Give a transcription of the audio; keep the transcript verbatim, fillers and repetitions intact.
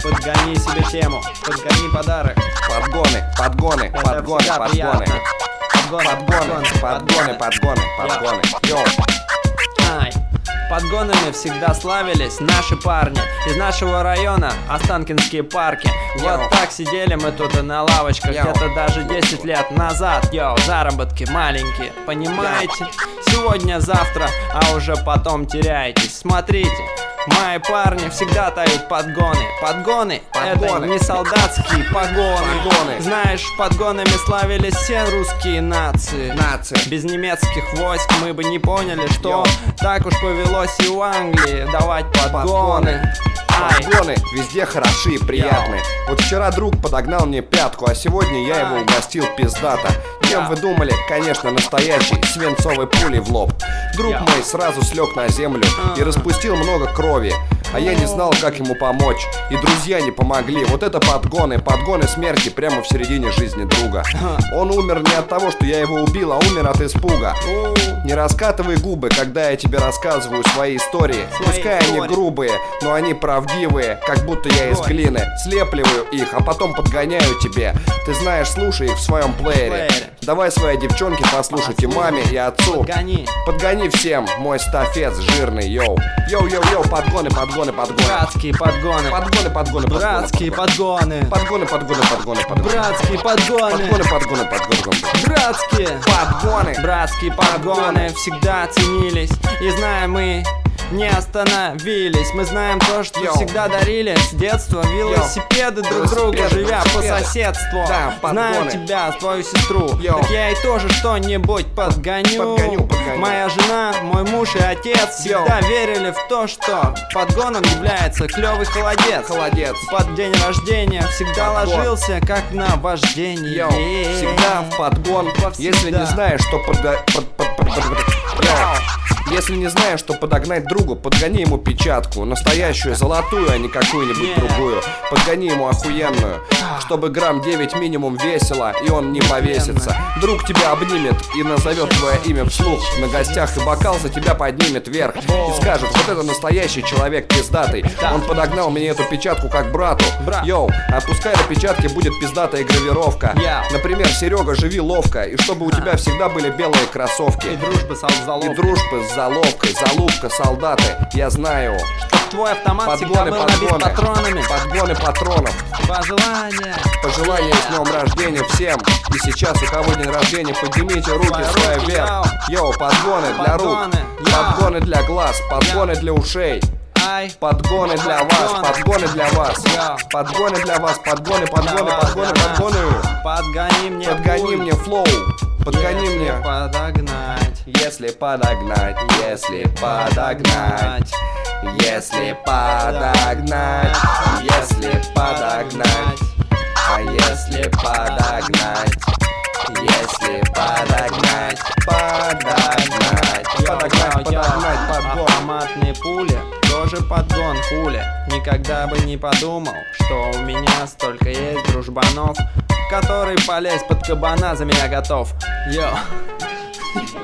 Подгони себе тему, подгони подарок. Подгоны, подгоны, Это подгоны, всегда подгоны. приятно. Подгоны, Подгоны, подгоны, подгоны, подгоны. Йоу. Ай. Подгонами всегда славились наши парни из нашего района, Останкинские парки. Йоу. Вот так сидели мы тут и на лавочках Йоу. где-то даже десять лет назад. Йоу, заработки маленькие, понимаете? Сегодня-завтра, а уже потом теряетесь. Смотрите, мои парни всегда тают подгоны. Подгоны, это Подгоны. не солдатские погоны. Погоны. Знаешь, подгонами славились все русские нации. Нации. Без немецких войск мы бы не поняли, что Йоу. так уж повелось и в Англии давать подгоны. Подгоны. Ай. Подгоны везде хороши и приятны. Вот вчера друг подогнал мне пятку, а сегодня я его Ай. угостил пиздато. Кем Я. вы думали? Конечно, настоящий, свинцовой пулей в лоб. Друг Я. мой сразу слег на землю и А. распустил много крови. А я не знал, как ему помочь. И друзья не помогли. Вот это подгоны, подгоны смерти прямо в середине жизни друга. Он умер не от того, что я его убил, а умер от испуга. У, Не раскатывай губы, когда я тебе рассказываю свои истории. Свои Пускай они истории. грубые, но они правдивые, как будто я из Ой. глины. Слепливаю их, а потом подгоняю тебе. Ты знаешь, слушай их в своем плеере. Плеере. Давай своей девчонке послушать и маме, и отцу. Подгони. Подгони всем, мой стафец жирный, йоу. Йоу-йоу-йоу, подгоны, подгоны, подгоны. Братские подгоны. Подгоны, подгоны, подгоны. Братские подгоны. Подгоны, подгоны, подгоны, подгоны. Братские подгоны. Подгоны, подгоны, подгоны. Братские. Подгоны. Братские подгоны всегда ценились. И знаем мы, не остановились. Мы знаем то, что Йоу. всегда дарили с детства велосипеды друг другу, Велосипеды, живя по велосипеды. соседству. Да, Знаю подгоны. тебя, твою сестру. Йоу. Так я и тоже что-нибудь подгоню. Подгоню, подгоню. Моя жена, мой муж и отец всегда верили в то, что подгоном является клевый холодец. Холодец. Под день рождения всегда Подгон. ложился, как на вождение. Йоу, всегда в подгон. Повсегда. Если не знаешь, что подго... под- под- под- под- под- Йоу. Если не знаешь, что подогнать другу, подгони ему печатку. Настоящую, золотую, а не какую-нибудь Не. другую. Подгони ему охуенную, чтобы грамм девять минимум весело, и он не повесится. Друг тебя обнимет и назовет твое имя вслух на гостях, и бокал за тебя поднимет вверх и скажет: вот это настоящий человек пиздатый. Да. Он подогнал мне эту печатку как брату. Брат. Йоу, а пускай на печатке будет пиздатая гравировка. Я. Например, Серега, живи ловко, и чтобы у тебя всегда были белые кроссовки. И дружба с И залог. дружба с заловкой, залупка, солдаты, я знаю. Твой автомат всегда Подгоны, был набит подгоны, патронами. подгоны патронов. Пожелания. Пожелания с днем рождения всем. И сейчас, у кого день рождения, поднимите руки Свои свои руки, вверх. Йоу, подгоны для рук, Подгоны, я. подгоны для глаз, подгоны для ушей. Ай. Подгоны для вас, Подгоны. подгоны для вас. Я. Подгоны для вас, подгоны, подгоны, Для вас, подгоны, для нас. подгоны. Подгони мне Подгони пульт. мне флоу, подгони Если мне. подогнать. Если подогнать, если подогнать, если подогнать, если подогнать, а если подогнать, если подогнать, подогнать, подогнать, подогнать, подгон. Автоматные пули, тоже подгон, хули. Никогда бы не подумал, что у меня столько есть дружбанов, который полезть под кабана за меня готов. Йо.